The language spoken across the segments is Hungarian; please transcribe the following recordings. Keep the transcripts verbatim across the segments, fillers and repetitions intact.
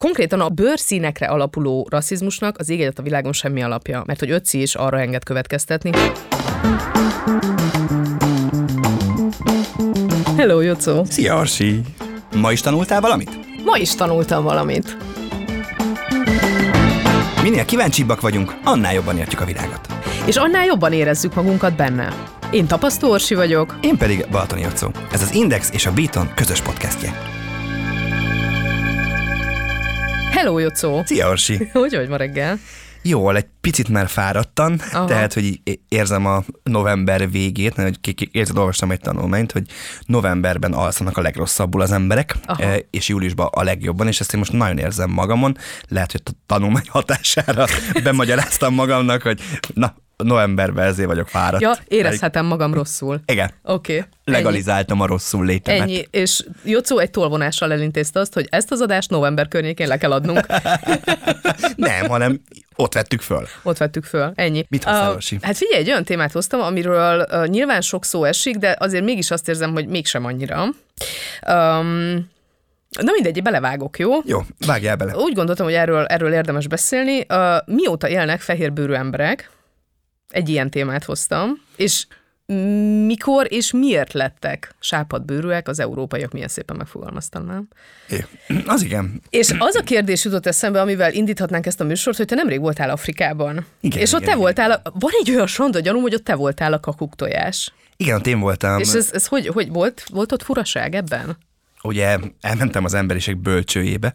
konkrétan a bőrszínekre alapuló rasszizmusnak az ég egyet a világon semmi alapja, mert hogy Ötzi is arra enged következtetni. Hello, Jocó! Szia, Orsi! Ma is tanultál valamit? Ma is tanultam valamit. Minél kíváncsibbak vagyunk, annál jobban értjük a világot. És annál jobban érezzük magunkat benne. Én Tapasztó Orsi vagyok. Én pedig Balatoni Jocó. Ez az Index és a Beaton közös podcastje. Hello, Jocó! Szia, Orsi! Hogy vagy ma reggel? Jól, egy picit már fáradtan, Aha. tehát, hogy érzem a november végét, mert érzed, olvastam egy tanulmányt, hogy novemberben alszanak a legrosszabbul az emberek, Aha. és júliusban a legjobban, és ezt én most nagyon érzem magamon. Lehet, hogy a tanulmány hatására bemagyaráztam magamnak, hogy na, novemberben ezért vagyok fáradt. Ja, érezhetem magam rosszul. Igen. Oké. Okay. Legalizáltam a rosszul létemet. Ennyi, és Jocó egy tolvonással elintézte azt, hogy ezt az adást november környékén le kell adnunk. Nem, hanem ott vettük föl. Ott vettük föl, ennyi. Mit hoztál, Orsi? Uh, hát figyelj, egy olyan témát hoztam, amiről uh, nyilván sok szó esik, de azért mégis azt érzem, hogy mégsem annyira. Um, Na mindegy, belevágok, jó? Jó, vágjál bele. Úgy gondoltam, hogy erről, erről érdemes beszélni. Uh, mióta élnek fehérbőrű emberek? Egy ilyen témát hoztam, és mikor és miért lettek sápadbőrűek az európaiak, milyen szépen megfogalmaztam, nem? É, az igen. És az a kérdés jutott eszembe, amivel indíthatnánk ezt a műsort, hogy te nemrég voltál Afrikában. Igen, és ott igen, te voltál, a, van egy olyan sonda gyanúm, hogy ott te voltál a kakuktojás. Igen, ott én voltam. És ez, ez hogy, hogy volt? Volt ott furaság ebben? Ugye elmentem az emberiség bölcsőjébe.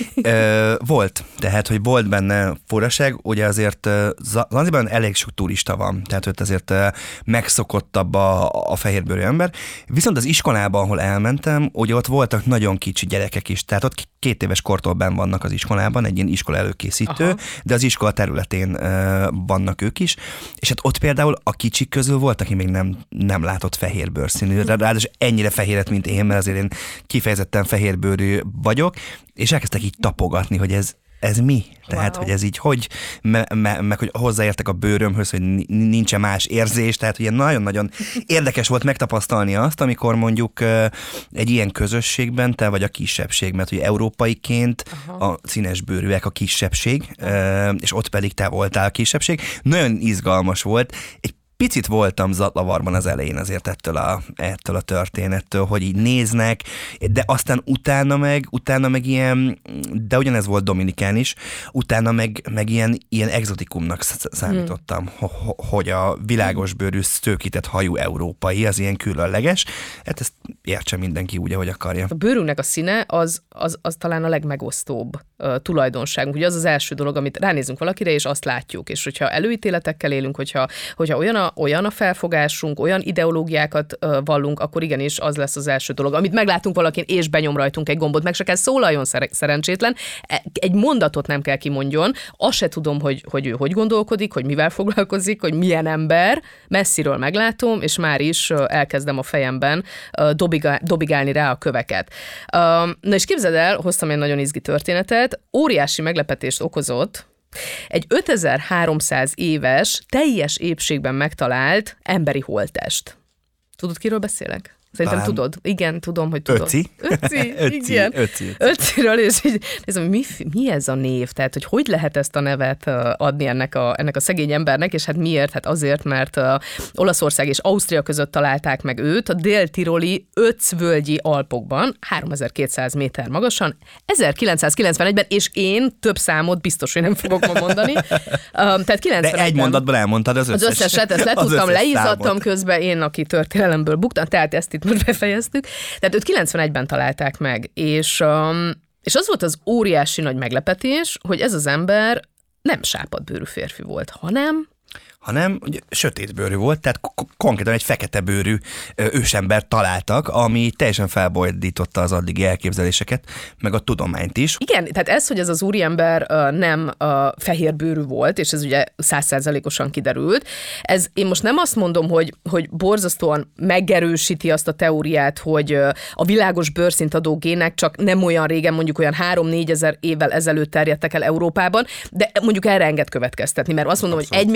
Ö, volt, tehát, hogy volt benne furaság, ugye azért Zanzibarban elég sok turista van, tehát ott azért megszokottabb a, a fehérbőrű ember. Viszont az iskolában, ahol elmentem, ugye ott voltak nagyon kicsi gyerekek is, tehát ott két éves kortól benn vannak az iskolában, egy ilyen iskola előkészítő, Aha. de az iskola területén uh, vannak ők is, és hát ott például a kicsik közül volt, aki még nem, nem látott fehérbőrszínű, ráadásul ennyire fehéret, mint én, mert azért én kifejezetten fehérbőrű vagyok, és elkezdtek így tapogatni, hogy ez ez mi? Tehát, wow. hogy ez így hogy, me, me, meg hogy hozzáértek a bőrömhöz, hogy nincsen más érzés, tehát ugye nagyon-nagyon érdekes volt megtapasztalni azt, amikor mondjuk egy ilyen közösségben te vagy a kisebbség, mert ugye európaiként Aha. a színesbőrűek a kisebbség, és ott pedig te voltál a kisebbség. Nagyon izgalmas volt, egy picit voltam zaklavarban az elején azért ettől a, ettől a történettől, hogy így néznek, de aztán utána meg, utána meg ilyen, de ugyanez volt Dominikán is, utána meg, meg ilyen, ilyen exotikumnak számítottam, hmm. hogy a világosbőrű, szőkített hajú európai, az ilyen különleges, hát ezt értse mindenki úgy, ahogy akarja. A bőrünknek a színe az, az, az talán a legmegosztóbb uh, tulajdonságunk. Ugye az az első dolog, amit ránézünk valakire, és azt látjuk. És hogyha előítéletekkel élünk, hogyha, hogyha olyan, a, olyan a felfogásunk, olyan ideológiákat uh, vallunk, akkor igenis az lesz az első dolog. Amit meglátunk valakin, és benyom rajtunk egy gombot, meg se kell szólaljon szer- szerencsétlen, egy mondatot nem kell kimondjon, azt se tudom, hogy, hogy ő hogy gondolkodik, hogy mivel foglalkozik, hogy milyen ember, messziről meglátom, és már is uh, elkezdem a fejemben uh, dobigál, dobigálni rá a köveket. Uh, na és képzeld el, hoztam egy nagyon izgi történetet, óriási meglepetést okozott egy ötezer-háromszáz éves, teljes épségben megtalált emberi holttest. Tudod, kiről beszélek? Szerintem Talán... tudod. Igen, tudom, hogy tudod. Ötzi? Ötzi, Ötzi, igen. Ötzi. Ötziről, és így nézem, mi, mi ez a név? Tehát, hogy hogy lehet ezt a nevet adni ennek a, ennek a szegény embernek, és hát miért? Hát azért, mert uh, Olaszország és Ausztria között találták meg őt, a dél-tiroli Ötzvölgyi Alpokban, háromezer-kétszáz méter magasan, ezerkilencszázkilencvenegyben, és én több számot biztos, hogy nem fogok ma mondani. Uh, tehát kilencvenegyben. De egy mondatban elmondtad az összes. Az összeset, ezt letudtam, leízadtam közben, én, aki történelemből buktam, tehát ezt itt most befejeztük. Tehát őt kilencvenegyben találták meg, és, um, és az volt az óriási nagy meglepetés, hogy ez az ember nem sápadbőrű férfi volt, hanem hanem ugye, sötétbőrű volt, tehát k- konkrétan egy feketebőrű ősember találtak, ami teljesen felbojdította az addigi elképzeléseket, meg a tudományt is. Igen, tehát ez, hogy ez az úriember uh, nem uh, fehérbőrű volt, és ez ugye száz százalékosan kiderült, ez én most nem azt mondom, hogy, hogy borzasztóan megerősíti azt a teóriát, hogy uh, a világos bőrszint adó gének csak nem olyan régen, mondjuk olyan három-négyezer évvel ezelőtt terjedtek el Európában, de mondjuk erre enged következtetni, mert azt mondom, Abszolút. Hogy egy mérés az nem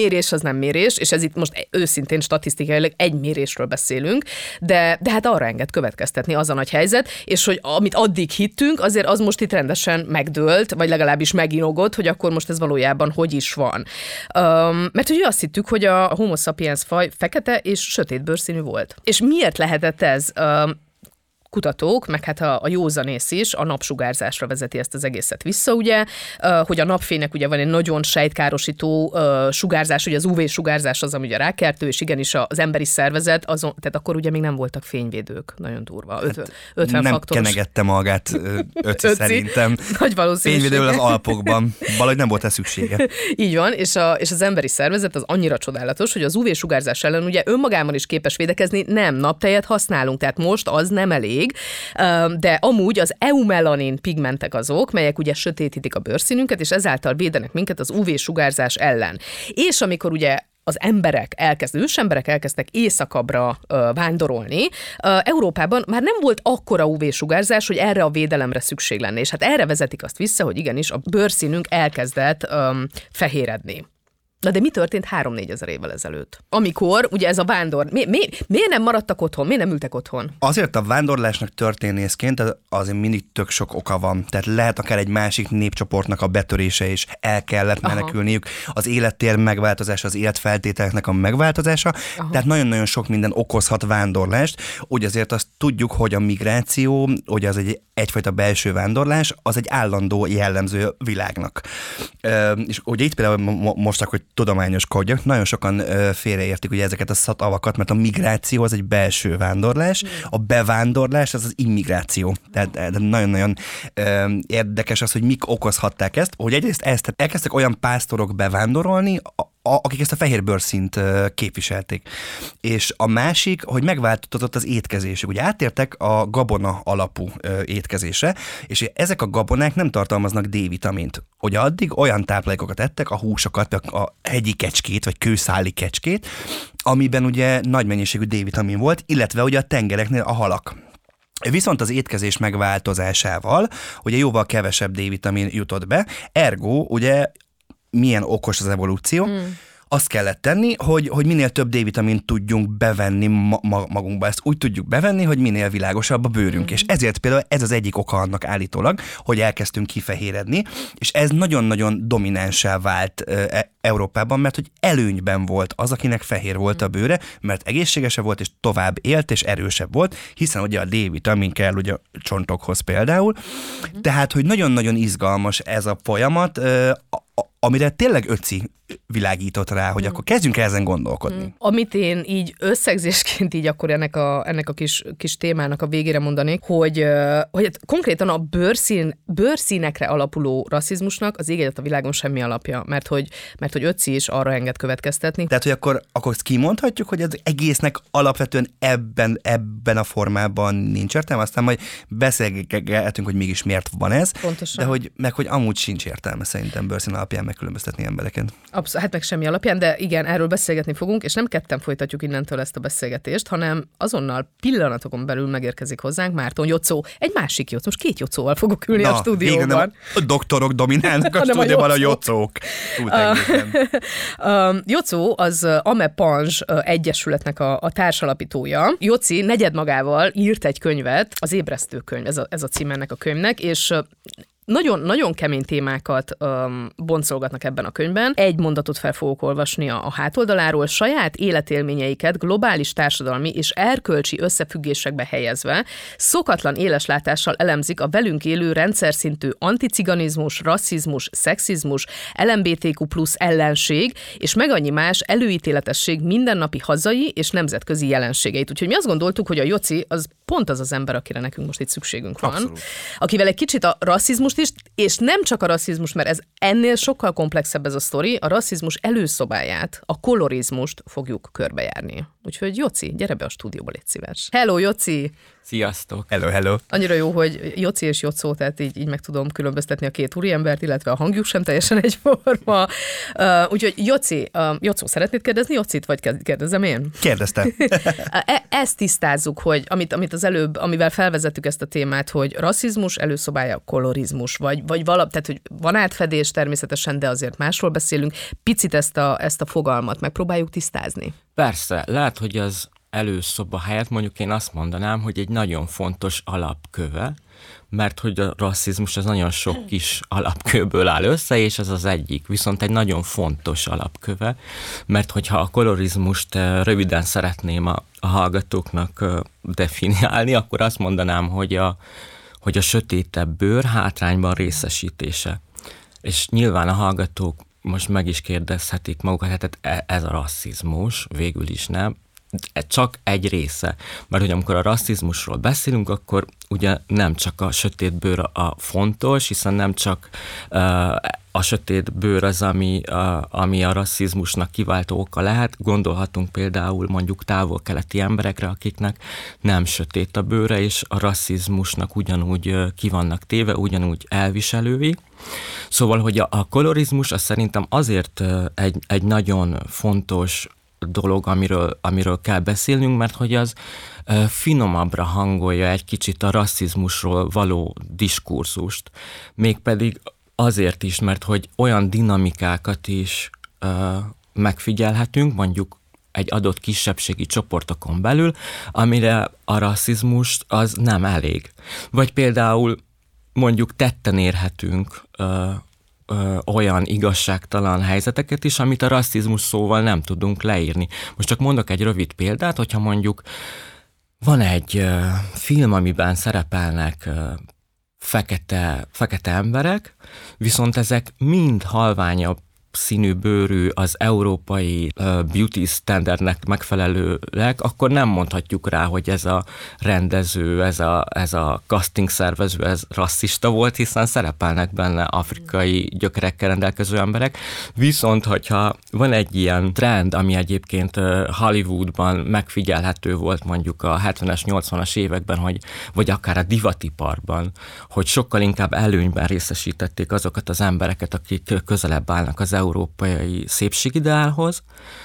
nem mérés, és ez itt most őszintén statisztikailag egy mérésről beszélünk, de, de hát arra enged következtetni az a nagy helyzet, és hogy amit addig hittünk, azért az most itt rendesen megdőlt, vagy legalábbis meginogott, hogy akkor most ez valójában hogy is van. Um, mert ugye azt hittük, hogy a Homo sapiens faj fekete és sötét bőrszínű volt. És miért lehetett ez? Um, kutatók, meg hát a, a józanész is a napsugárzásra vezeti ezt az egészet vissza, ugye, hogy a napfénynek ugye van egy nagyon sejtkárosító uh, sugárzás, ugye az ú vé-sugárzás az, ami ugye rákeltő, és igenis az emberi szervezet, azon, tehát akkor ugye még nem voltak fényvédők, nagyon durva, ötven, ötven nem faktoros. Nem kenegette magát ötci szerintem. Nagy valószínűség. Fényvédővel az Alpokban, valahogy nem volt ez szüksége. Így van, és, a, és az emberi szervezet az annyira csodálatos, hogy az ú vé-sugárzás ellen ugye önmagában is képes védekezni, nem naptejet használunk, tehát most az nem elég, de amúgy az eumelanin pigmentek azok, melyek ugye sötétítik a bőrszínünket, és ezáltal védenek minket az ú vé-sugárzás ellen. És amikor ugye az emberek elkezd, ősemberek elkezdtek északabbra ö, vándorolni, ö, Európában már nem volt akkora ú vé-sugárzás, hogy erre a védelemre szükség lenne. És hát erre vezetik azt vissza, hogy igenis a bőrszínünk elkezdett ö, fehéredni. Na de mi történt három-négyezer évvel ezelőtt? Amikor ugye ez a vándor, mi, mi, miért nem maradtak otthon, miért nem ültek otthon? Azért a vándorlásnak történészként azért mindig tök sok oka van. Tehát lehet akár egy másik népcsoportnak a betörése is, el kellett menekülniük, aha, az élettér megváltozása, az életfeltételeknek a megváltozása, aha, tehát nagyon-nagyon sok minden okozhat vándorlást. Úgy azért azt tudjuk, hogy a migráció, ugye az egy egyfajta belső vándorlás, az egy állandó jellemző világnak. E, és ugye itt például most, hogy tudományoskodjak, nagyon sokan ö, félreértik ugye ezeket a szavakat, mert a migráció az egy belső vándorlás, a bevándorlás az az immigráció. Tehát nagyon-nagyon ö, érdekes az, hogy mik okozhatták ezt, hogy egyrészt ezt elkezdtek olyan pásztorok bevándorolni, a, a, akik ezt a fehér bőrszínt ö, képviselték. És a másik, hogy megváltozott az étkezésük. Ugye átértek a gabona alapú ö, étkezésre, és ezek a gabonák nem tartalmaznak D-vitamint. Hogy addig olyan táplálékokat ettek, a húsokat, a hegyi kecskét, vagy kőszáli kecskét, amiben ugye nagy mennyiségű D-vitamin volt, illetve ugye a tengereknél a halak. Viszont az étkezés megváltozásával ugye jóval kevesebb D-vitamin jutott be, ergo ugye milyen okos az evolúció, hmm. azt kellett tenni, hogy, hogy minél több D-vitamint tudjunk bevenni ma- magunkba. Ezt úgy tudjuk bevenni, hogy minél világosabb a bőrünk. Mm-hmm. És ezért például ez az egyik oka annak állítólag, hogy elkezdtünk kifehéredni, és ez nagyon-nagyon dominánsá vált e- Európában, mert hogy előnyben volt az, akinek fehér volt a bőre, mert egészségesebb volt, és tovább élt, és erősebb volt, hiszen ugye a D-vitamin kell ugye a csontokhoz például. Mm-hmm. Tehát, hogy nagyon-nagyon izgalmas ez a folyamat, amire tényleg ötci világított rá, hogy hmm. akkor kezdjünk el ezen gondolkodni. Hmm. Amit én így összegzésként így akkor ennek a, ennek a kis, kis témának a végére mondanék, hogy, hogy konkrétan a bőrszín, bőrszínekre alapuló rasszizmusnak az ég a világon semmi alapja, mert hogy, mert hogy ötci is arra enged következtetni. Tehát, hogy akkor, akkor ezt kimondhatjuk, hogy az egésznek alapvetően ebben, ebben a formában nincs értelme, aztán majd beszélgetünk, hogy mégis miért van ez, pontosan. De hogy, meg hogy amúgy sincs értelme szerintem bőrszín alapján megkülönböztetni embereket. Abszolút, hát meg semmi alapján, de igen, erről beszélgetni fogunk, és nem ketten folytatjuk innentől ezt a beszélgetést, hanem azonnal pillanatokon belül megérkezik hozzánk Márton Jocó, egy másik Jocó, most két Jocóval fogok ülni Na, a stúdióban. Nem a doktorok dominálnak a stúdióban, a Jocók. Uh, Jocó az Amepange Egyesületnek a, a társalapítója. Joci negyed magával írt egy könyvet, az Ébresztő könyv, ez a, ez a cím ennek a könyvnek, és Nagyon, nagyon kemény témákat um, boncolgatnak ebben a könyvben. Egy mondatot fel fogok olvasni a, a hátoldaláról. Saját életélményeiket globális társadalmi és erkölcsi összefüggésekbe helyezve szokatlan éleslátással elemzik a velünk élő rendszer szintű anticiganizmus, rasszizmus, szexizmus, el em bé té kú plusz ellenség és meg annyi más előítéletesség mindennapi hazai és nemzetközi jelenségeit. Úgyhogy mi azt gondoltuk, hogy a Joci az pont az az ember, akire nekünk most itt szükségünk van. Abszolút. Akivel egy kicsit a rasszizmust is, és nem csak a rasszizmus, mert ez ennél sokkal komplexebb ez a sztori, a rasszizmus előszobáját, a kolorizmust fogjuk körbejárni. Úgyhogy Joci, gyere be a stúdióba, légy szíves. Hello, Joci! Sziasztok! Hello, hello! Annyira jó, hogy Joci és Jocó, tehát így, így meg tudom különböztetni a két úriembert, illetve a hangjuk sem teljesen egyforma. Uh, úgyhogy Joci, uh, Jocó, szeretnéd kérdezni Jocit, vagy kérdezem én? Kérdezte. e- ezt tisztázzuk, hogy amit, amit az előbb, amivel felvezettük ezt a témát, hogy rasszizmus előszobája kolorizmus, vagy, vagy valami, tehát hogy van átfedés természetesen, de azért másról beszélünk. Picit ezt a, ezt a fogalmat megpróbáljuk tisztázni. Persze, lehet, hogy az előszoba helyett mondjuk én azt mondanám, hogy egy nagyon fontos alapköve, mert hogy a rasszizmus az nagyon sok kis alapkőből áll össze, és ez az egyik, viszont egy nagyon fontos alapköve, mert hogyha a kolorizmust röviden szeretném a, a hallgatóknak definiálni, akkor azt mondanám, hogy a, hogy a sötétebb bőr hátrányban részesítése. És nyilván a hallgatók most meg is kérdezhetik magukat, hát ez a rasszizmus, végül is nem, csak egy része. Mert hogy amikor a rasszizmusról beszélünk, akkor ugye nem csak a sötét bőr a fontos, hiszen nem csak uh, a sötét bőr az, ami, uh, ami a rasszizmusnak kiváltó oka lehet. Gondolhatunk például mondjuk távol-keleti emberekre, akiknek nem sötét a bőre, és a rasszizmusnak ugyanúgy uh, ki vannak téve, ugyanúgy elviselői. Szóval, hogy a, a kolorizmus az szerintem azért uh, egy, egy nagyon fontos dolog, amiről, amiről kell beszélnünk, mert hogy az uh, finomabbra hangolja egy kicsit a rasszizmusról való diskurzust. Mégpedig azért is, mert hogy olyan dinamikákat is uh, megfigyelhetünk, mondjuk egy adott kisebbségi csoportokon belül, amire a rasszizmus az nem elég. Vagy például mondjuk tetten érhetünk uh, Ö, olyan igazságtalan helyzeteket is, amit a rasszizmus szóval nem tudunk leírni. Most csak mondok egy rövid példát, hogyha mondjuk van egy ö, film, amiben szerepelnek ö, fekete, fekete emberek, viszont ezek mind halványabb színű bőrű, az európai uh, beauty standardnek megfelelőleg, akkor nem mondhatjuk rá, hogy ez a rendező, ez a, ez a casting szervező, ez rasszista volt, hiszen szerepelnek benne afrikai gyökerekkel rendelkező emberek. Viszont, hogyha van egy ilyen trend, ami egyébként uh, Hollywoodban megfigyelhető volt mondjuk a hetvenes, nyolcvanas években, hogy, vagy akár a divatiparban, hogy sokkal inkább előnyben részesítették azokat az embereket, akik közelebb állnak az európai szépségideálhoz,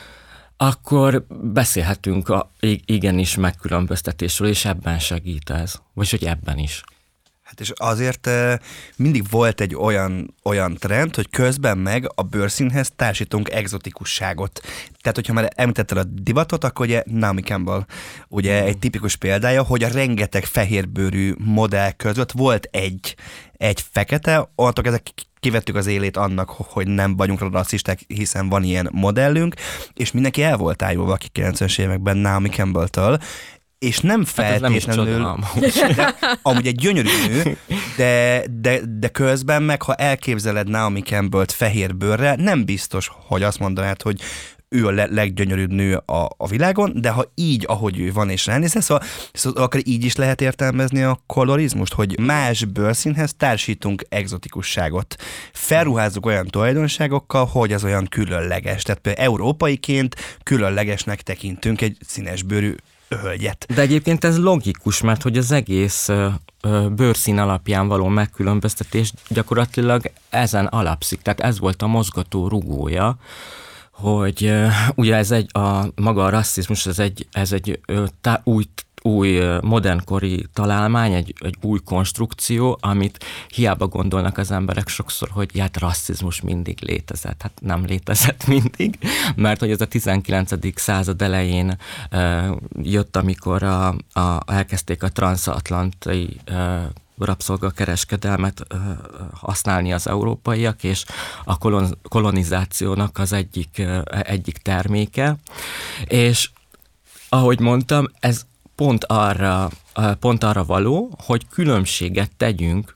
akkor beszélhetünk a, igenis megkülönböztetésről, és ebben segít ez. Vagy hogy ebben is. Hát és azért mindig volt egy olyan, olyan trend, hogy közben meg a bőrszínhez társítunk egzotikusságot. Tehát, hogyha már említetted a divatot, akkor ugye Naomi Campbell ugye egy tipikus példája, hogy a rengeteg fehérbőrű modell között volt egy, egy fekete, onnantól ezek kivettük az élét annak, hogy nem vagyunk rasszisták, hiszen van ilyen modellünk, és mindenki el volt ájulva a kilencvenes években Naomi Campbell-től, és nem feltétlenül, hát amúgy egy gyönyörű nő, de, de, de közben meg, ha elképzeled Naomi Campbell-t fehér bőrrel, nem biztos, hogy azt mondanád, hogy ő a leggyönyörűbb nő a, a világon, de ha így, ahogy ő van és ránézel, szóval, szóval akkor így is lehet értelmezni a kolorizmust, hogy más bőrszínhez társítunk egzotikusságot. Felruházzuk olyan tulajdonságokkal, hogy az olyan különleges. Tehát például európaiként különlegesnek tekintünk egy színes bőrű hölgyet. De egyébként ez logikus, mert hogy az egész ö, ö, bőrszín alapján való megkülönböztetés gyakorlatilag ezen alapszik. Tehát ez volt a mozgató rugója, hogy ö, ugye ez egy, a, maga a rasszizmus, ez egy, ez egy ö, tá, új új modernkori találmány, egy, egy új konstrukció, amit hiába gondolnak az emberek sokszor, hogy hát rasszizmus mindig létezett. Hát nem létezett mindig, mert hogy ez a tizenkilencedik század elején uh, jött, amikor a, a, elkezdték a transatlanti uh, rabszolgakereskedelmet uh, használni az európaiak, és a kolon, kolonizációnak az egyik, uh, egyik terméke. És ahogy mondtam, ez Pont arra, pont arra való, hogy különbséget tegyünk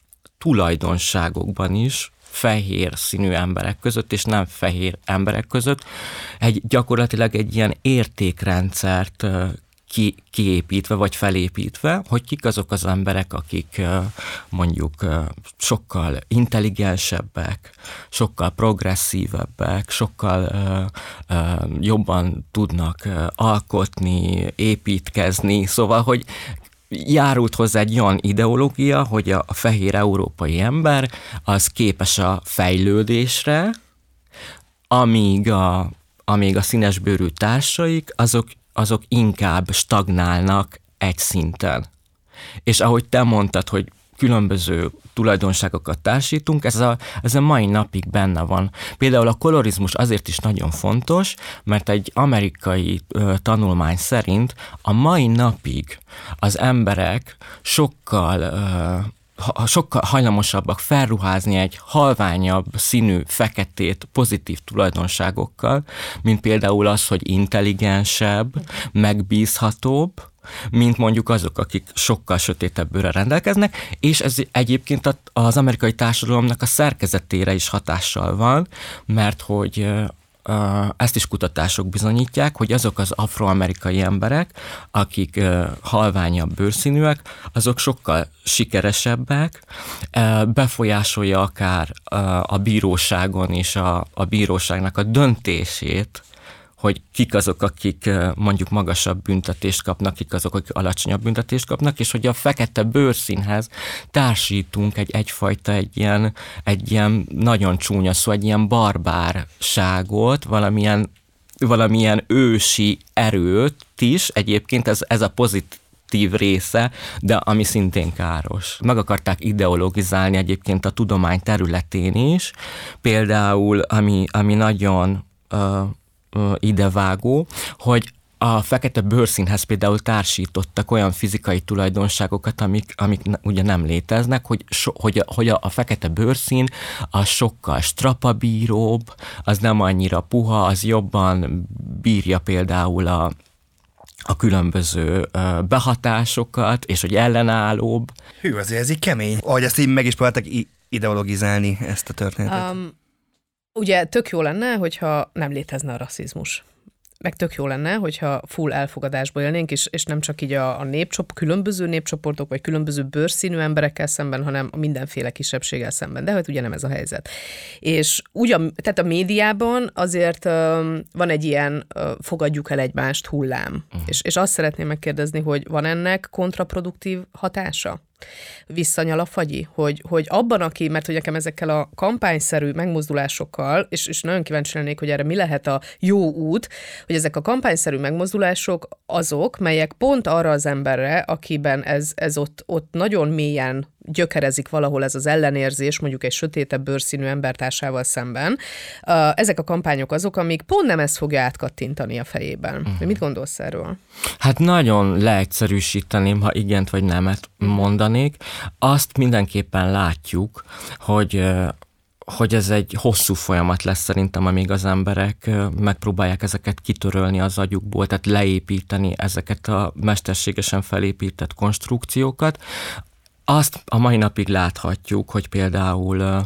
tulajdonságokban is fehér színű emberek között, és nem fehér emberek között. Egy, gyakorlatilag egy ilyen értékrendszert ki, kiépítve vagy felépítve, hogy kik azok az emberek, akik mondjuk sokkal intelligensebbek, sokkal progresszívebbek, sokkal uh, uh, jobban tudnak uh, alkotni, építkezni, szóval, hogy járult hozzá egy olyan ideológia, hogy a fehér európai ember az képes a fejlődésre, amíg a, amíg a színesbőrű társaik, azok, azok inkább stagnálnak egy szinten. És ahogy te mondtad, hogy különböző tulajdonságokat társítunk, ez a, ez a mai napig benne van. Például a kolorizmus azért is nagyon fontos, mert egy amerikai ö, tanulmány szerint a mai napig az emberek sokkal, ö, ha, sokkal hajlamosabbak felruházni egy halványabb színű feketét pozitív tulajdonságokkal, mint például az, hogy intelligensebb, megbízhatóbb, mint mondjuk azok, akik sokkal sötétebb bőrrel rendelkeznek, és ez egyébként az amerikai társadalomnak a szerkezetére is hatással van, mert hogy ezt is kutatások bizonyítják, hogy azok az afroamerikai emberek, akik halványabb bőrszínűek, azok sokkal sikeresebbek, befolyásolja akár a bíróságon is a, a bíróságnak a döntését, hogy kik azok, akik mondjuk magasabb büntetést kapnak, kik azok, akik alacsonyabb büntetést kapnak, és hogy a fekete bőrszínhez társítunk egy egyfajta, egy ilyen, egy ilyen nagyon csúnya szó, egy ilyen barbárságot, valamilyen, valamilyen ősi erőt is, egyébként ez, ez a pozitív része, de ami szintén káros. Meg akarták ideologizálni egyébként a tudomány területén is, például, ami, ami nagyon uh, idevágó, hogy a fekete bőrszínhez például társítottak olyan fizikai tulajdonságokat, amik, amik ugye nem léteznek, hogy, so, hogy, a, hogy a, a fekete bőrszín az sokkal strapabíróbb, az nem annyira puha, az jobban bírja például a, a különböző behatásokat, és hogy ellenállóbb. Hű, azért ez így kemény. Ahogy ezt így meg is próbáltak ideologizálni ezt a történetet. Um... Ugye tök jó lenne, hogyha nem létezne a rasszizmus. Meg tök jó lenne, hogyha full elfogadásba élnénk, és, és nem csak így a, a népcsop, különböző népcsoportok, vagy különböző bőrszínű emberekkel szemben, hanem a mindenféle kisebbséggel szemben. De hát ugye nem ez a helyzet. És ugyan, tehát a médiában azért uh, van egy ilyen uh, fogadjuk el egymást hullám. Uh-huh. És, és azt szeretném megkérdezni, hogy van ennek kontraproduktív hatása? Visszanyal a fagyi, hogy, hogy abban, aki, mert hogy nekem ezekkel a kampányszerű megmozdulásokkal, és, és nagyon kíváncsi lennék, hogy erre mi lehet a jó út, hogy ezek a kampányszerű megmozdulások azok, melyek pont arra az emberre, akiben ez, ez ott, ott nagyon mélyen gyökerezik valahol ez az ellenérzés, mondjuk egy sötétebb bőrszínű embertársával szemben. Ezek a kampányok azok, amik pont nem ezt fogja átkattintani a fejében. Uh-huh. Mit gondolsz erről? Hát nagyon leegyszerűsíteném, ha igent vagy nemet mondanék. Azt mindenképpen látjuk, hogy hogy ez egy hosszú folyamat lesz szerintem, amíg az emberek megpróbálják ezeket kitörölni az agyukból, tehát leépíteni ezeket a mesterségesen felépített konstrukciókat. Azt a mai napig láthatjuk, hogy például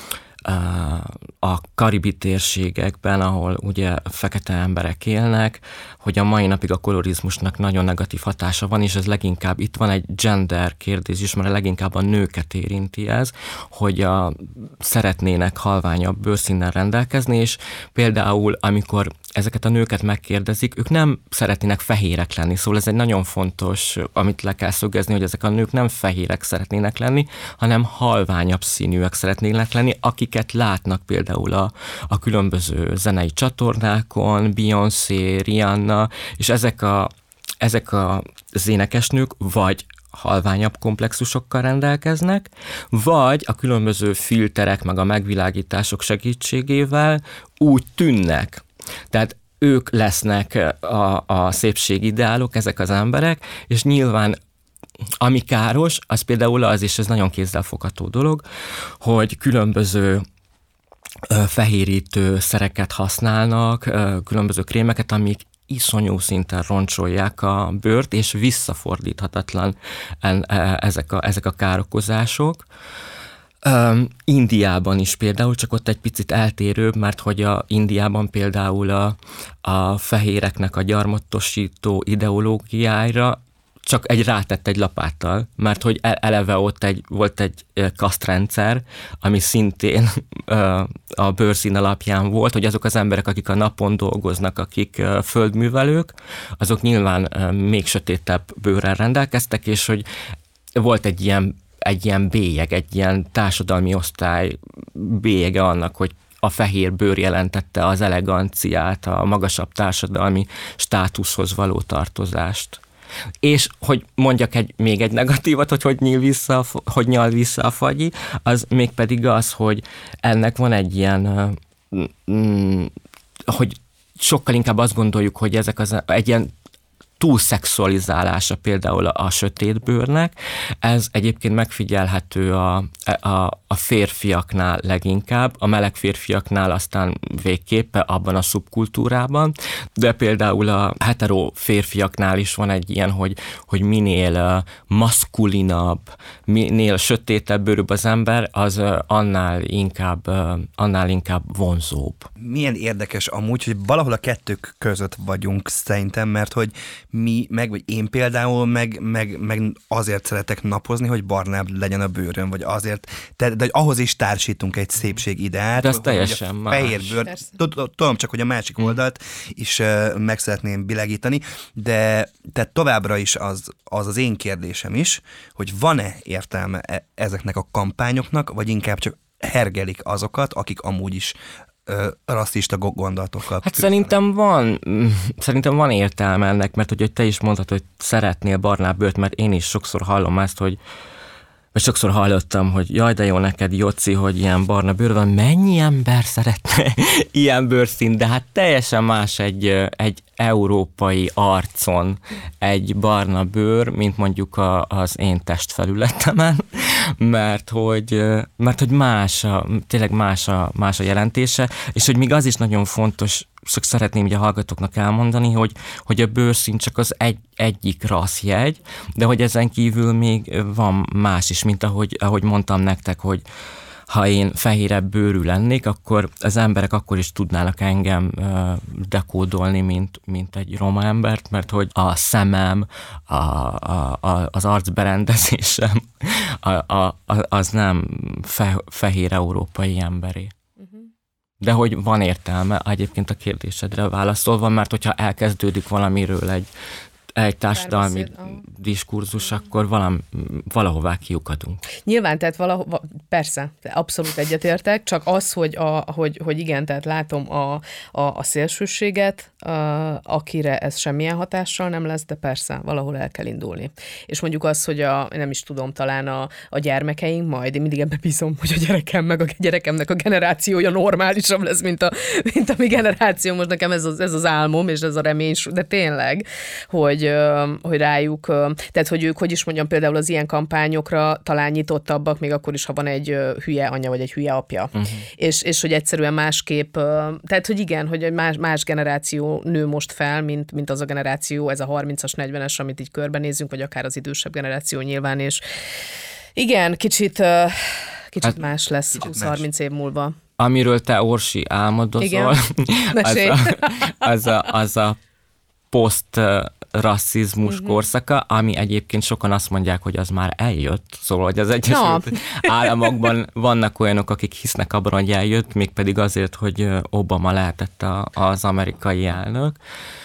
a karibi térségekben, ahol ugye fekete emberek élnek, hogy a mai napig a kolorizmusnak nagyon negatív hatása van, és ez leginkább, itt van egy gender kérdés is, mert leginkább a nőket érinti ez, hogy a, szeretnének halványabb bőrszínnel rendelkezni, és például amikor ezeket a nőket megkérdezik, ők nem szeretnének fehérek lenni, szóval ez egy nagyon fontos, amit le kell szögezni, hogy ezek a nők nem fehérek szeretnének lenni, hanem halványabb színűek szeretnének lenni, akiket látnak például a, a különböző zenei csatornákon, Beyoncé, Rihanna, és ezek a, ezek a az énekesnők vagy halványabb komplexusokkal rendelkeznek, vagy a különböző filterek meg a megvilágítások segítségével úgy tűnnek. Tehát ők lesznek a, a szépségideálok, ezek az emberek, és nyilván ami káros, az például az, és ez nagyon kézzelfogható dolog, hogy különböző fehérítő szereket használnak, különböző krémeket, amik iszonyú szinten roncsolják a bőrt, és visszafordíthatatlan ezek a, ezek a károkozások. Um, Indiában is például, csak ott egy picit eltérőbb, mert hogy a Indiában például a, a fehéreknek a gyarmatosító ideológiára csak egy rátett egy lapáttal, mert hogy eleve ott egy, volt egy kasztrendszer, ami szintén a bőrszín alapján volt, hogy azok az emberek, akik a napon dolgoznak, akik földművelők, azok nyilván még sötétebb bőrrel rendelkeztek, és hogy volt egy ilyen, egy ilyen bélyeg, egy ilyen társadalmi osztály bélyege annak, hogy a fehér bőr jelentette az eleganciát, a magasabb társadalmi státuszhoz való tartozást. És hogy mondjak egy, még egy negatívat, hogy hogy nyíl vissza, hogy nyal vissza a fagyi, az mégpedig az, hogy ennek van egy ilyen, mm, hogy sokkal inkább azt gondoljuk, hogy ezek az egy ilyen túlszexualizálása például a, a sötétbőrnek. Ez egyébként megfigyelhető a, a, a férfiaknál leginkább, a meleg férfiaknál aztán végképp abban a szubkultúrában, de például a hetero férfiaknál is van egy ilyen, hogy, hogy minél maszkulinabb, minél sötétebb bőrűbb az ember, az annál inkább, annál inkább vonzóbb. Milyen érdekes amúgy, hogy valahol a kettők között vagyunk szerintem, mert hogy mi, meg vagy én például, meg, meg, meg azért szeretek napozni, hogy barnább legyen a bőröm, vagy azért, de, de ahhoz is társítunk egy szépségideát. De ez teljesen más. Fehér bőr, tudom csak, hogy a másik oldalt is meg szeretném bilegítani, de tehát továbbra is az, az az én kérdésem is, hogy van-e értelme ezeknek a kampányoknak, vagy inkább csak hergelik azokat, akik amúgy is rasszista gondolatokkal. Hát szerintem van, szerintem van értelme ennek, mert hogy te is mondtad, hogy szeretnél barnább bőrt, mert én is sokszor hallom ezt, hogy vagy sokszor hallottam, hogy jaj, de jó neked, Joci, hogy ilyen barna bőr van, mennyi ember szeretne ilyen bőrszín, de hát teljesen más egy, egy európai arcon egy barna bőr, mint mondjuk a, az én testfelületemen, mert hogy, mert hogy más a, tényleg más a, más a jelentése, és hogy még az is nagyon fontos, csak szeretném ugye a hallgatóknak elmondani, hogy, hogy a bőrszín csak az egy, egyik rasszjegy, de hogy ezen kívül még van más is, mint ahogy, ahogy mondtam nektek, hogy ha én fehérebb bőrű lennék, akkor az emberek akkor is tudnának engem uh, dekódolni, mint, mint egy roma embert, mert hogy a szemem, a, a, a, az arcberendezésem, a, a, az nem fe, fehér európai emberé. De hogy van értelme egyébként a kérdésedre válaszolva, mert hogyha elkezdődik valamiről egy, egy társadalmi diskurzus, akkor valam, valahová kiukadunk. Nyilván, tehát valahova, persze, abszolút egyetértek, csak az, hogy, a, hogy, hogy igen, tehát látom a, a, a szélsőséget, a, akire ez semmilyen hatással nem lesz, de persze, valahol el kell indulni. És mondjuk az, hogy a, nem is tudom, talán a, a gyermekeink majd, én mindig ebbe bízom, hogy a gyerekem meg a gyerekemnek a generációja normálisabb lesz, mint a, mint a mi generáció. Most nekem ez az, ez az álmom, és ez a remény, de tényleg, hogy hogy rájuk, tehát hogy ők, hogy is mondjam, például az ilyen kampányokra talán nyitottabbak, még akkor is, ha van egy hülye anya, vagy egy hülye apja. Uh-huh. És, és hogy egyszerűen másképp, tehát hogy igen, hogy más, más generáció nő most fel, mint, mint az a generáció, ez a harmincas, negyvenes, amit így körbenézünk, vagy akár az idősebb generáció nyilván, és igen, kicsit, kicsit hát, más lesz húsz-harminc év múlva. Amiről te, Orsi, álmodozol, az a, az a, az a poszt rasszizmus uh-huh. korszaka, ami egyébként sokan azt mondják, hogy az már eljött, szóval, hogy az Egyesült no. Államokban vannak olyanok, akik hisznek abban, hogy eljött, mégpedig azért, hogy Obama lehetett a, az amerikai elnök.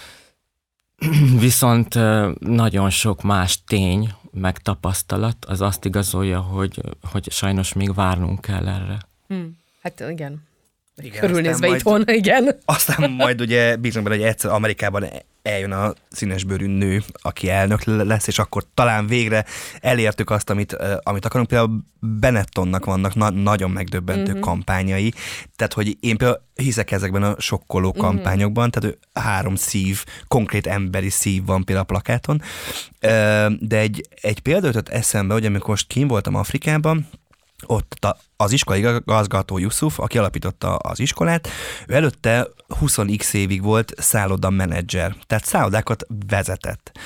Viszont nagyon sok más tény, meg tapasztalat, az azt igazolja, hogy, hogy sajnos még várnunk kell erre. Hmm. Hát igen. Igen, körülnézve itthon, igen. Aztán majd ugye bízunk benne, hogy egyszer Amerikában eljön a színesbőrű nő, aki elnök lesz, és akkor talán végre elértük azt, amit, amit akarunk. Például Benettonnak vannak na- nagyon megdöbbentő uh-huh. kampányai, tehát hogy én például hiszek ezekben a sokkoló uh-huh. kampányokban, tehát három szív, konkrét emberi szív van például a plakáton, de egy, egy példa jutott eszembe, hogy amikor most kín voltam Afrikában, ott az iskolai igazgató Yusuf, aki alapította az iskolát, ő előtte húsz x évig volt szálloda menedzser, tehát szállodákat vezetett.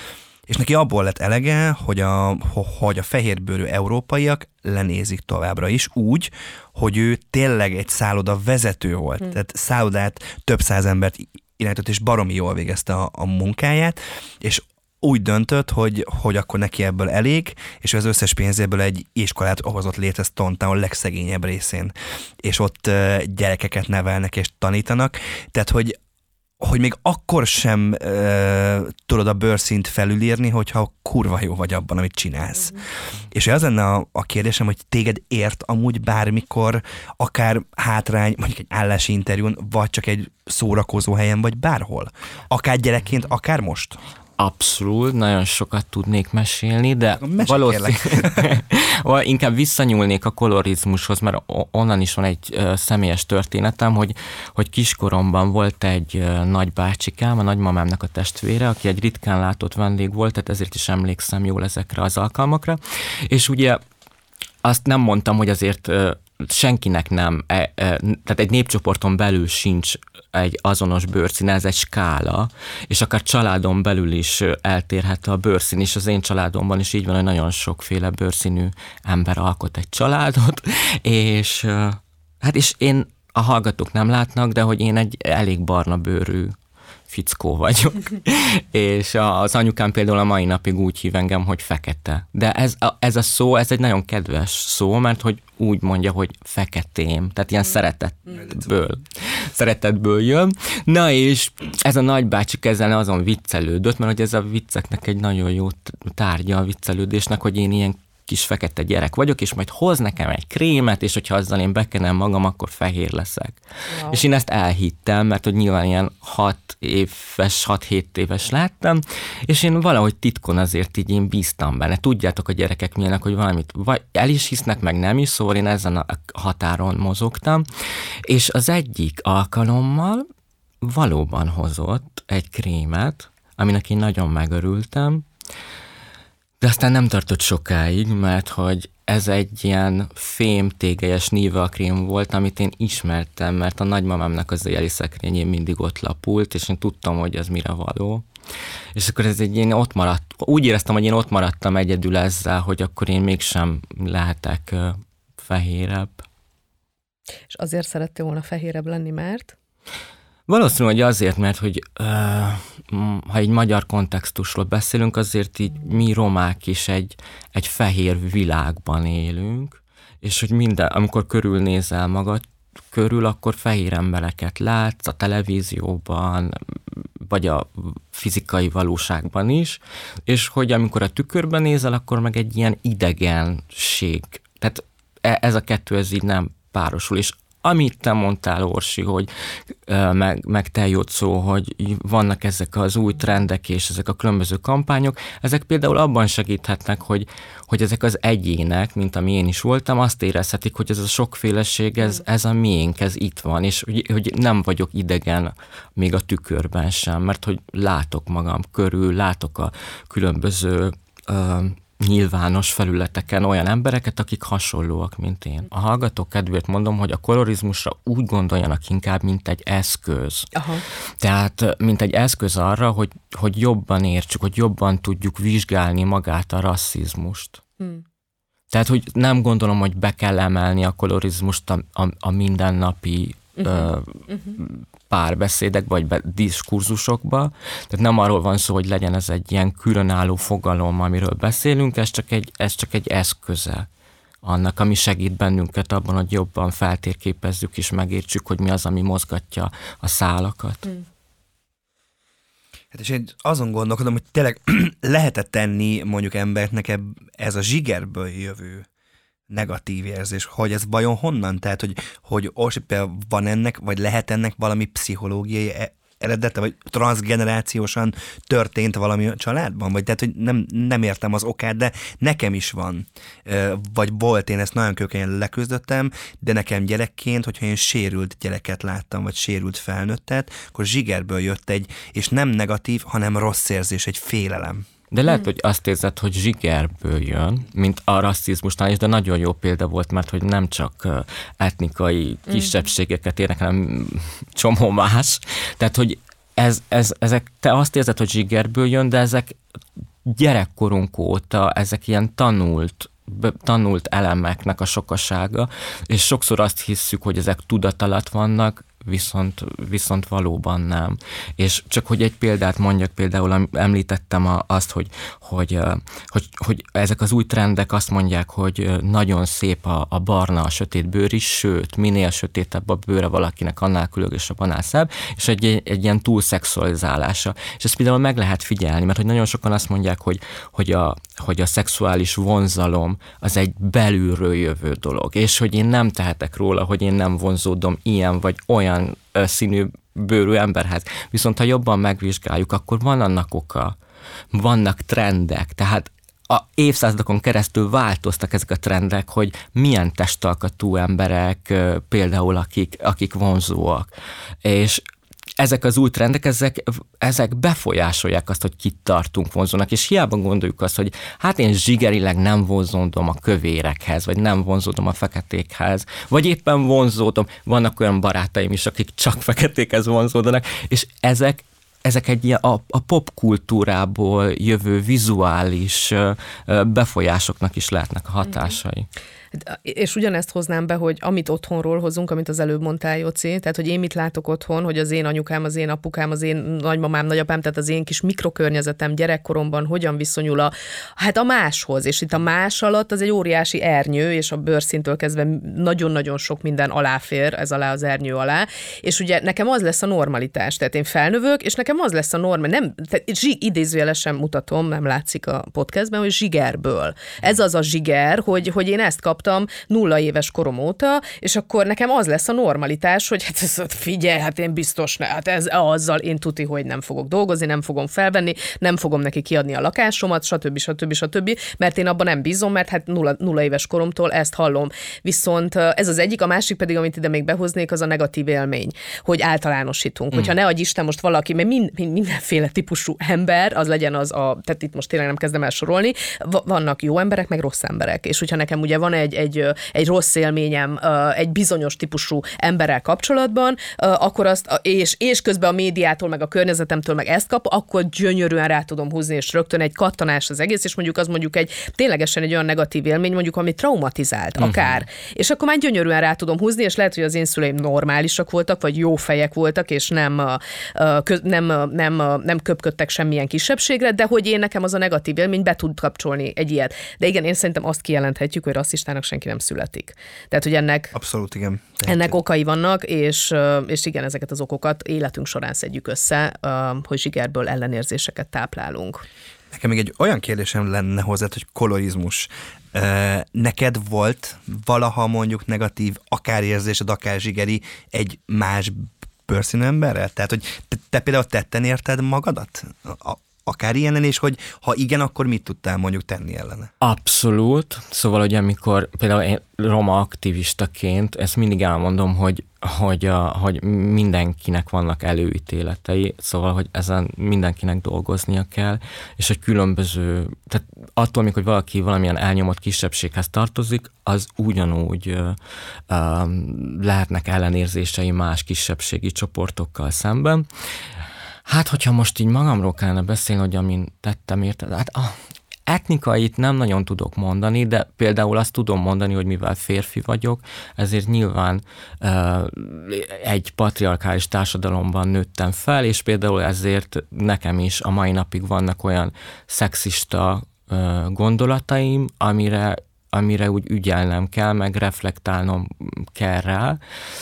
És neki abból lett elege, hogy a, hogy a fehérbőrű európaiak lenézik továbbra is úgy, hogy ő tényleg egy szálloda vezető volt. Hmm. Tehát szállodát több száz embert irányított, és baromi jól végezte a, a munkáját, és úgy döntött, hogy, hogy akkor neki ebből elég, és az összes pénzéből egy iskolát hozott létre Stonetown legszegényebb részén. És ott gyerekeket nevelnek és tanítanak. Tehát, hogy hogy még akkor sem uh, tudod a bőrszint felülírni, hogyha kurva jó vagy abban, amit csinálsz. Mm. És az lenne a, a kérdésem, hogy téged ért amúgy bármikor, akár hátrány, mondjuk egy állási interjún, vagy csak egy szórakozó helyen, vagy bárhol. Akár gyerekként, akár most. Abszolút, nagyon sokat tudnék mesélni, de valószínűleg inkább visszanyúlnék a kolorizmushoz, mert onnan is van egy uh, személyes történetem, hogy, hogy kiskoromban volt egy uh, nagybácsikám, a nagymamámnak a testvére, aki egy ritkán látott vendég volt, tehát ezért is emlékszem jól ezekre az alkalmakra, és ugye azt nem mondtam, hogy azért uh, senkinek nem, e, e, tehát egy népcsoporton belül sincs egy azonos bőrszín, ez egy skála, és akár családon belül is eltérhet a bőrszín, és az én családomban is így van, hogy nagyon sokféle bőrszínű ember alkot egy családot, és hát és én, a hallgatók nem látnak, de hogy én egy elég barna bőrű fickó vagyok, és az anyukám például a mai napig úgy hív engem, hogy fekete. De ez a, ez a szó, ez egy nagyon kedves szó, mert hogy úgy mondja, hogy feketém, tehát ilyen szeretetből, szeretetből jön. Na és ez a nagybácsi ezzel azon viccelődött, mert hogy ez a vicceknek egy nagyon jó tárgya a viccelődésnek, hogy én ilyen kis fekete gyerek vagyok, és majd hoz nekem egy krémet, és hogyha azzal én bekenem magam, akkor fehér leszek. Wow. És én ezt elhittem, mert hogy nyilván ilyen hat éves, hat-hét éves láttam, és én valahogy titkon azért így én bíztam benne. Tudjátok a gyerekek milyenek, hogy valamit vagy el is hisznek, meg nem is, szóval én ezen a határon mozogtam, és az egyik alkalommal valóban hozott egy krémet, aminek én nagyon megörültem, de aztán nem tartott sokáig, mert hogy ez egy ilyen fém tégelyes Nivea krém volt, amit én ismertem, mert a nagymamámnak az éjjeli szekrényén mindig ott lapult, és én tudtam, hogy ez mire való. És akkor ez egy én ott maradt, úgy éreztem, hogy én ott maradtam egyedül ezzel, hogy akkor én mégsem lehetek uh, fehérebb. És azért szerettél volna fehérebb lenni, mert? Valószínű, hogy azért, mert hogy uh, ha egy magyar kontextusról beszélünk, azért így mi romák is egy, egy fehér világban élünk, és hogy minden, amikor körülnézel magad körül, akkor fehér embereket látsz a televízióban, vagy a fizikai valóságban is, és hogy amikor a tükörben nézel, akkor meg egy ilyen idegenség. Tehát ez a kettő, ez így nem párosul, és amit te mondtál, Orsi, hogy meg, meg te Jocó, hogy vannak ezek az új trendek és ezek a különböző kampányok, ezek például abban segíthetnek, hogy, hogy ezek az egyének, mint ami én is voltam, azt érezhetik, hogy ez a sokféleség, ez, ez a miénk, ez itt van, és hogy, hogy nem vagyok idegen még a tükörben sem, mert hogy látok magam körül, látok a különböző uh, nyilvános felületeken olyan embereket, akik hasonlóak, mint én. A hallgatók kedvéért mondom, hogy a kolorizmusra úgy gondoljanak inkább, mint egy eszköz. Aha. Tehát, mint egy eszköz arra, hogy, hogy jobban értsük, hogy jobban tudjuk vizsgálni magát a rasszizmust. Hmm. Tehát, hogy nem gondolom, hogy be kell emelni a kolorizmust a, a, a mindennapi uh-huh. Uh, uh-huh. párbeszédek vagy be, diskurzusokba. Tehát nem arról van szó, hogy legyen ez egy ilyen különálló fogalom, amiről beszélünk, ez csak egy, ez csak egy eszköze annak, ami segít bennünket abban, hogy jobban feltérképezzük és megértsük, hogy mi az, ami mozgatja a szálakat. Hmm. Hát és én azon gondolkodom, hogy tényleg lehet-e tenni mondjuk embernek ez a zsigerből jövő negatív érzés, hogy ez vajon honnan? Tehát, hogy, hogy például van ennek, vagy lehet ennek valami pszichológiai eredete, vagy transzgenerációsan történt valami a családban? Vagy tehát, hogy nem, nem értem az okát, de nekem is van. Vagy volt, én ezt nagyon kőkenyen leküzdöttem, de nekem gyerekként, hogyha én sérült gyereket láttam, vagy sérült felnőttet, akkor zsigerből jött egy, és nem negatív, hanem rossz érzés, egy félelem. De lehet, hogy azt érzed, hogy zsigerből jön, mint a rasszizmusnál is, de nagyon jó példa volt, mert hogy nem csak etnikai kisebbségeket érnek, hanem csomó más. Tehát, hogy ez, ez, ezek, te azt érzed, hogy zsigerből jön, de ezek gyerekkorunk óta ezek ilyen tanult, tanult elemeknek a sokasága, és sokszor azt hisszük, hogy ezek tudat alatt vannak, viszont, viszont valóban nem. És csak hogy egy példát mondjak, például említettem azt, hogy, hogy, hogy, hogy ezek az új trendek azt mondják, hogy nagyon szép a, a barna, a sötét bőr is, sőt, minél sötétebb a bőre valakinek, annál különösebb, annál szebb, és egy, egy ilyen túlszexualizálása. És ezt például meg lehet figyelni, mert hogy nagyon sokan azt mondják, hogy, hogy, a, hogy a szexuális vonzalom az egy belülről jövő dolog, és hogy én nem tehetek róla, hogy én nem vonzódom ilyen vagy olyan színű bőrű emberhez. Viszont ha jobban megvizsgáljuk, akkor van annak oka, vannak trendek, tehát a évszázadokon keresztül változtak ezek a trendek, hogy milyen testalkatú emberek például, akik, akik vonzóak. És ezek az új trendek, ezek, ezek befolyásolják azt, hogy kit tartunk vonzónak, és hiába gondoljuk azt, hogy hát én zsigerileg nem vonzódom a kövérekhez, vagy nem vonzódom a feketékhez, vagy éppen vonzódom, vannak olyan barátaim is, akik csak feketékhez vonzódnak, és ezek ezek egy ilyen a, a popkultúrából jövő vizuális befolyásoknak is lehetnek a hatásai. És ugyanezt hoznám be, hogy amit otthonról hozunk, amit az előbb mondtál, Jóci, tehát hogy én mit látok otthon, hogy az én anyukám, az én apukám, az én nagymamám, nagyapám, tehát az én kis mikrokörnyezetem gyerekkoromban hogyan viszonyul a, hát a máshoz, és itt a más alatt az egy óriási ernyő, és a bőrszintől kezdve nagyon-nagyon sok minden aláfér, ez alá az ernyő alá, és ugye nekem az lesz a normalitás, tehát én felnövök, és nekem az lesz a norma, nem, tehát idézőjelesen mutatom, nem látszik a podcastben, hogy zsigerből. Ez az a zsiger, hogy, hogy én ezt kaptam nulla éves korom óta, és akkor nekem az lesz a normalitás, hogy hát ez, figyelj, hát én biztos ne, hát ez azzal én tuti, hogy nem fogok dolgozni, nem fogom felvenni, nem fogom neki kiadni a lakásomat, stb. stb. stb. Mert én abban nem bízom, mert hát nulla, nulla éves koromtól ezt hallom. Viszont ez az egyik, a másik pedig, amit ide még behoznék, az a negatív élmény, hogy általánosítunk. Mm. Hogyha ne adj Isten most valaki, mert mind, mindenféle típusú ember, az legyen az a, tehát itt most tényleg nem kezdem el sorolni, vannak jó emberek, meg rossz emberek. És hogyha nekem ugye van egy Egy, egy rossz élményem egy bizonyos típusú emberrel kapcsolatban, akkor azt, és, és közben a médiától, meg a környezetemtől meg ezt kap, akkor gyönyörűen rá tudom húzni, és rögtön egy kattanás az egész, és mondjuk az mondjuk egy ténylegesen egy olyan negatív élmény, mondjuk, ami traumatizált, uh-huh. akár. És akkor már gyönyörűen rá tudom húzni, és lehet, hogy az én szüleim normálisak voltak, vagy jó fejek voltak, és nem, nem, nem, nem köpködtek semmilyen kisebbségre, de hogy én nekem az a negatív élmény be tud kapcsolni egy ilyet. De igen, én szerintem azt kijelenthetjük, hogy rasszistának senki nem születik. Tehát, hogy ennek, abszolút, igen. ennek okai vannak, és, és igen, ezeket az okokat életünk során szedjük össze, hogy zsigerből ellenérzéseket táplálunk. Nekem még egy olyan kérdésem lenne hozzád, hogy kolorizmus. Neked volt valaha mondjuk negatív, akár érzésed, akár zsigeri egy más bőrszínű emberrel? Tehát, hogy te, te például tetten érted magadat? A, akár ilyenen, és hogy ha igen, akkor mit tudtál mondjuk tenni ellene? Abszolút. Szóval, hogy amikor például én roma aktivistaként, ezt mindig elmondom, hogy, hogy, a, hogy mindenkinek vannak előítéletei, szóval, hogy ezen mindenkinek dolgoznia kell, és hogy különböző, tehát attól még, hogy valaki valamilyen elnyomott kisebbséghez tartozik, az ugyanúgy ö, ö, lehetnek ellenérzései más kisebbségi csoportokkal szemben. Hát, hogyha most így magamról kellene beszélni, hogy amin tettem érted, hát ah, etnikait nem nagyon tudok mondani, de például azt tudom mondani, hogy mivel férfi vagyok, ezért nyilván uh, egy patriarkális társadalomban nőttem fel, és például ezért nekem is a mai napig vannak olyan szexista uh, gondolataim, amire, amire úgy ügyelnem kell, meg reflektálnom kell rá.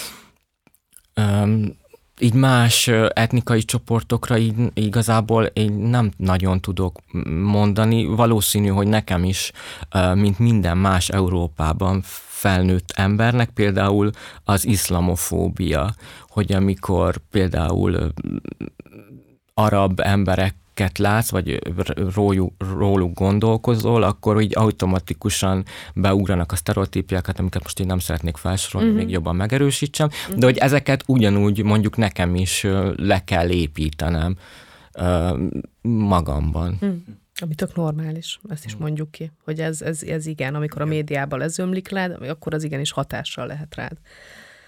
Um, Így más etnikai csoportokra így igazából én nem nagyon tudok mondani. Valószínű, hogy nekem is, mint minden más Európában felnőtt embernek, például az iszlamofóbia, hogy amikor például arab emberek látsz, vagy róluk, róluk gondolkozol, akkor így automatikusan beugranak a sztereotípiákat, amiket most én nem szeretnék felsorolni, uh-huh. még jobban megerősítsem, uh-huh. de hogy ezeket ugyanúgy mondjuk nekem is le kell építenem uh, magamban. Uh-huh. Ami tök normális, ezt is mondjuk ki, hogy ez, ez, ez igen, amikor a médiában ez ömlik le, akkor az igenis hatással lehet rád.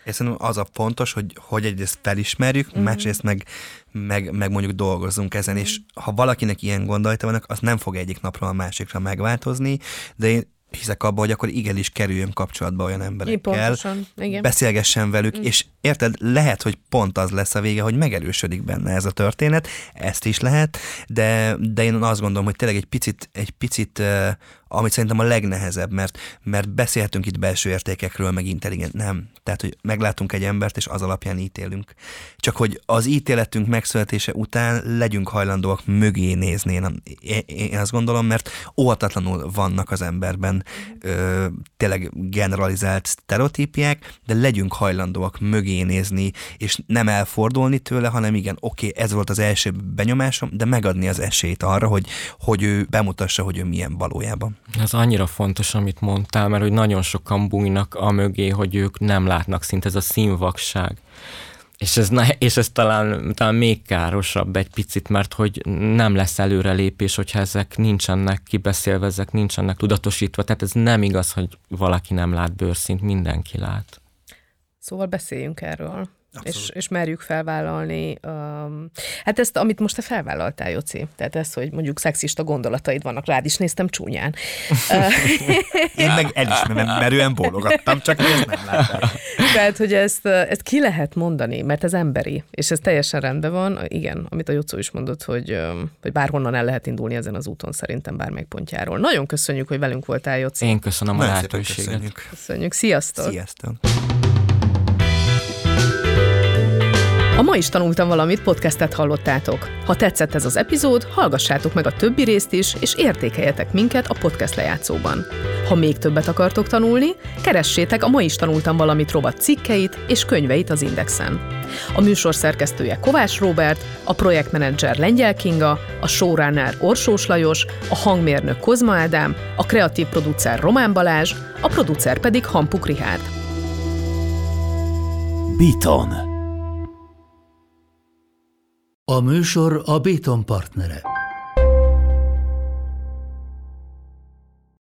És szerintem az a fontos, hogy, hogy egyrészt felismerjük, uh-huh. másrészt meg, meg, meg mondjuk dolgozzunk ezen, uh-huh. és ha valakinek ilyen gondolata vannak, az nem fog egyik napról a másikra megváltozni, de én hiszek abba, hogy akkor igenis kerüljön kapcsolatba olyan emberekkel, beszélgessen velük, mm. és érted, lehet, hogy pont az lesz a vége, hogy megerősödik benne ez a történet, ezt is lehet, de, de én azt gondolom, hogy tényleg egy picit, egy picit uh, amit szerintem a legnehezebb, mert, mert beszélhetünk itt belső értékekről, meg intelligent, nem. Tehát, hogy meglátunk egy embert, és az alapján ítélünk. Csak hogy az ítéletünk megszületése után legyünk hajlandóak mögé nézni, én, én azt gondolom, mert óhatatlanul vannak az emberben ö, tényleg generalizált sztereotípiák, de legyünk hajlandóak mögé nézni, és nem elfordulni tőle, hanem igen, oké, ez volt az első benyomásom, de megadni az esélyt arra, hogy, hogy ő bemutassa, hogy ő milyen valójában. Ez annyira fontos, amit mondtál, mert hogy nagyon sokan bújnak a mögé, hogy ők nem látnak szinte, ez a színvakság. És ez, és ez talán, talán még károsabb egy picit, mert hogy nem lesz előrelépés, hogyha ezek nincsenek kibeszélve, ezek nincsenek tudatosítva. Tehát ez nem igaz, hogy valaki nem lát bőrszint, mindenki lát. Szóval beszéljünk erről. És, és merjük felvállalni. Um, hát ezt, amit most te felvállaltál, Jóci, tehát ezt, hogy mondjuk szexista gondolataid vannak, rád is néztem csúnyán. Én meg elismerem, merően bólogattam, csak ezt nem láttam. Tehát, hogy ezt, ezt ki lehet mondani, mert ez emberi, és ez teljesen rendben van. Igen, amit a Jocó is mondott, hogy, hogy bárhonnan el lehet indulni ezen az úton, szerintem bármelyik pontjáról. Nagyon köszönjük, hogy velünk voltál, Jóci. Én köszönöm a lehetőséget. Köszönjük. köszönjük. Sziasztok! Sziasztok! A Ma is tanultam valamit podcastet hallottátok. Ha tetszett ez az epizód, hallgassátok meg a többi részt is, és értékeljetek minket a podcast lejátszóban. Ha még többet akartok tanulni, keressétek a Ma is tanultam valamit rovat cikkeit és könyveit az Indexen. A műsor szerkesztője Kovács Róbert, a projektmenedzser Lengyel Kinga, a showrunner Orsós Lajos, a hangmérnök Kozma Ádám, a kreatív producer Román Balázs, a producer pedig Hampuk Richárd. Beaton. A műsor a Beaton partnere.